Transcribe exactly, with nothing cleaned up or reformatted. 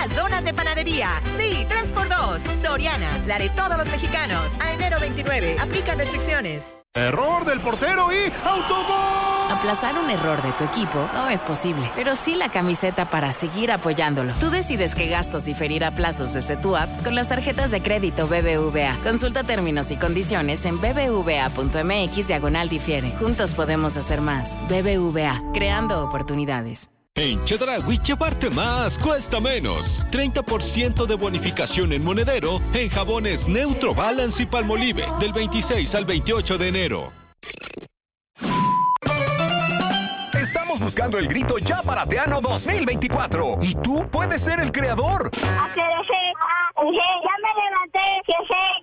las donas de panadería. Sí, tres por dos. Soriana, la de todos los mexicanos. A enero veintinueve. Aplican restricciones. Error del portero y ¡autogol! Aplazar un error de tu equipo no es posible, pero sí la camiseta para seguir apoyándolo. Tú decides qué gastos diferir a plazos desde tu app con las tarjetas de crédito B B V A. Consulta términos y condiciones en bbva.mx diagonal difiere. Juntos podemos hacer más. B B V A, creando oportunidades. En Chedraui, llevarte más cuesta menos. treinta por ciento de bonificación en monedero en jabones Neutro, Balance y Palmolive del veintiséis al veintiocho de enero. Estamos buscando el grito ya para Teano dos mil veinticuatro y tú puedes ser el creador. A que ya me levanté, que sé